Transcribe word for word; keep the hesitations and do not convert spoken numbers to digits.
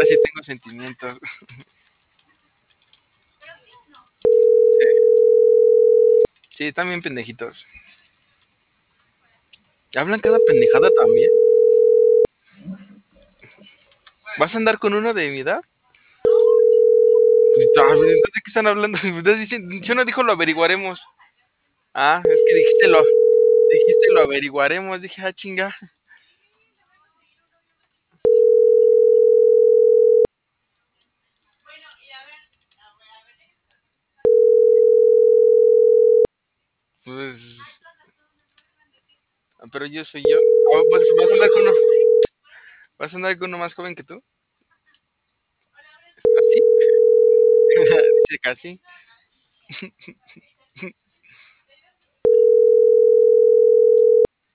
ahora sí tengo sentimientos. Sí, están bien pendejitos. ¿Hablan cada pendejada también? ¿Vas a andar con uno de mi edad? Entonces, ¿de qué están hablando? Entonces dicen, yo no dijo lo averiguaremos. Ah, es que dijiste lo, dijiste lo averiguaremos. Dije, ah, chinga. Pues, pero yo soy yo. Ah, pues, ¿vas a andar con uno? ¿Vas a andar con uno más joven que tú? ¿Así? Dice casi.